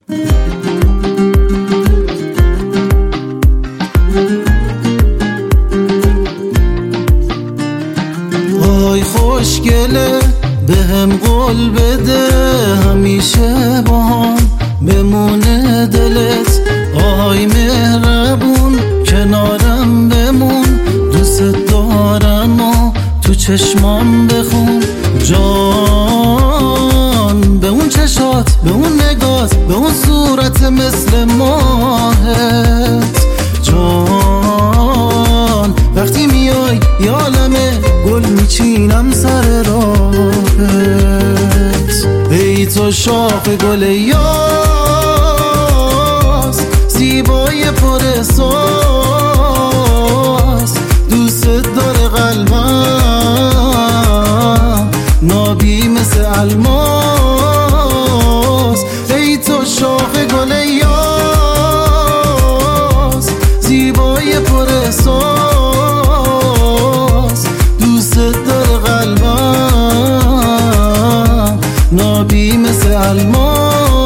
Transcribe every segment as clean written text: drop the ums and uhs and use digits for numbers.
وای خوشگله بهم قول بده همیشه با هم بمونه دلت. آهای مهربون کنارم بمون، دوست دارم و تو چشمام بخون. جان به اون چشات، به اون نگات، به اون صورت مثل ماهت. جان وقتی میای یالمه گل میچینم سر راهت. ای تو شاخ گل یاس، زیبای پر احساس، دوست داره قلبم، نابی مثل الماس. ای تو شاخ گل یاس، زیبای پر احساس، دوست داره قلبم، نابی مثل الماس.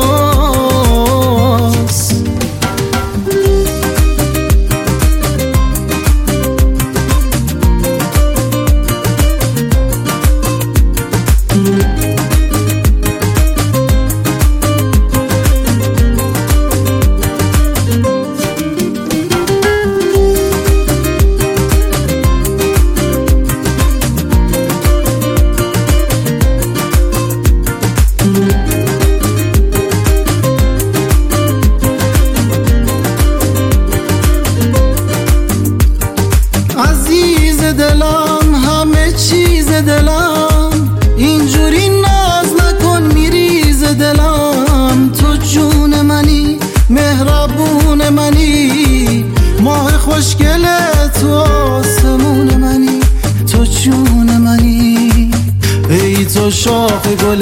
عزیز دلم، همه چیز دلم، اینجوری ناز نکن میریز دلم. تو جون منی، مهربون منی، ماه خوشگل تو آسمون منی، تو جون منی. ای تو شاخ گل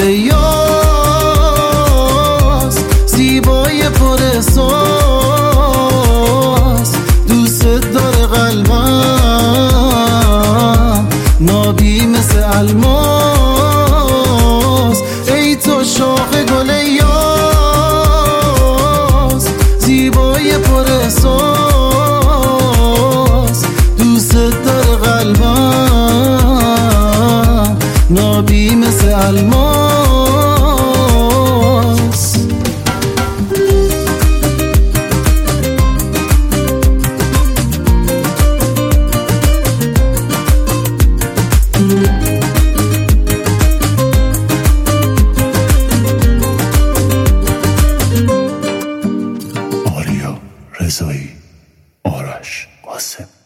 یاس، زیبای پر احساس، دوست داره قلبم، نابی مثل الماس. ای تو شاخ گل یاس، زیبای پر احساس، دوست داره قلبم، نابی مثل الماس. آریا رضایی، آرش قاسم.